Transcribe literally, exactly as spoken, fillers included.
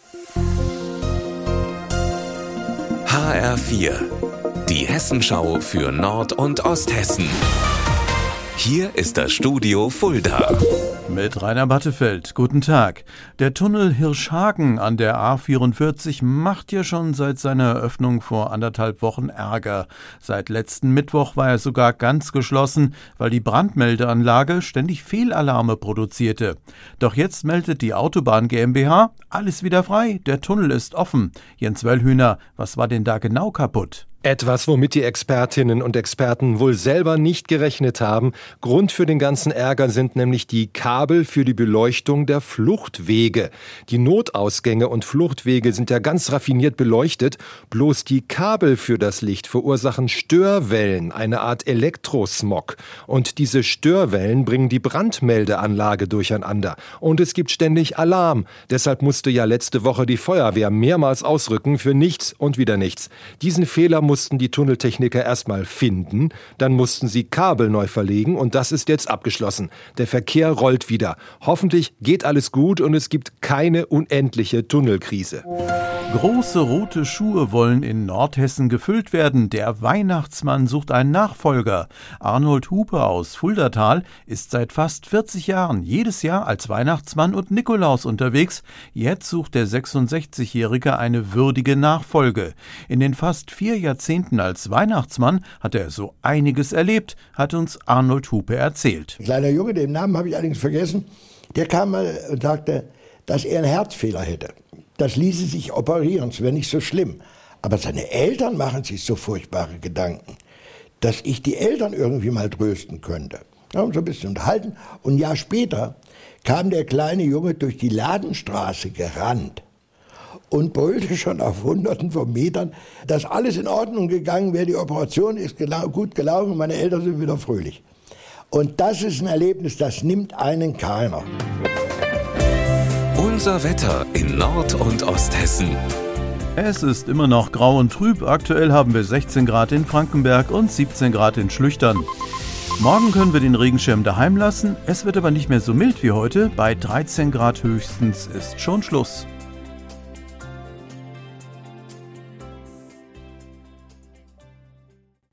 H R vier, die Hessenschau für Nord- und Osthessen. Hier ist das Studio Fulda. Mit Rainer Battefeld. Guten Tag. Der Tunnel Hirschhagen an der A vierundvierzig macht ja schon seit seiner Eröffnung vor anderthalb Wochen Ärger. Seit letzten Mittwoch war er sogar ganz geschlossen, weil die Brandmeldeanlage ständig Fehlalarme produzierte. Doch jetzt meldet die Autobahn GmbH, alles wieder frei, der Tunnel ist offen. Jens Wöllhüner, was war denn da genau kaputt? Etwas, womit die Expertinnen und Experten wohl selber nicht gerechnet haben. Grund für den ganzen Ärger sind nämlich die Kabel für die Beleuchtung der Fluchtwege. Die Notausgänge und Fluchtwege sind ja ganz raffiniert beleuchtet. Bloß die Kabel für das Licht verursachen Störwellen, eine Art Elektrosmog. Und diese Störwellen bringen die Brandmeldeanlage durcheinander. Und es gibt ständig Alarm. Deshalb musste ja letzte Woche die Feuerwehr mehrmals ausrücken für nichts und wieder nichts. Diesen Fehler mussten die Tunneltechniker erstmal finden, dann mussten sie Kabel neu verlegen und das ist jetzt abgeschlossen. Der Verkehr rollt wieder. Hoffentlich geht alles gut und es gibt keine unendliche Tunnelkrise. Große rote Schuhe wollen in Nordhessen gefüllt werden. Der Weihnachtsmann sucht einen Nachfolger. Arnold Hupe aus Fuldatal ist seit fast vierzig Jahren jedes Jahr als Weihnachtsmann und Nikolaus unterwegs. Jetzt sucht der sechsundsechzigjährige eine würdige Nachfolge. In den fast vier Jahrzehnten als Weihnachtsmann hat er so einiges erlebt, hat uns Arnold Hupe erzählt. Ein kleiner Junge, den Namen habe ich allerdings vergessen, der kam mal und sagte, dass er einen Herzfehler hätte. Das ließe sich operieren, es wäre nicht so schlimm. Aber seine Eltern machen sich so furchtbare Gedanken, dass ich die Eltern irgendwie mal trösten könnte. Wir haben uns ein bisschen unterhalten und ein Jahr später kam der kleine Junge durch die Ladenstraße gerannt und brüllte schon auf Hunderten von Metern, dass alles in Ordnung gegangen wäre, die Operation ist gelau- gut gelaufen, meine Eltern sind wieder fröhlich. Und das ist ein Erlebnis, das nimmt einen keiner. Unser Wetter in Nord- und Osthessen. Es ist immer noch grau und trüb. Aktuell haben wir sechzehn Grad in Frankenberg und siebzehn Grad in Schlüchtern. Morgen können wir den Regenschirm daheim lassen. Es wird aber nicht mehr so mild wie heute. Bei dreizehn Grad höchstens ist schon Schluss.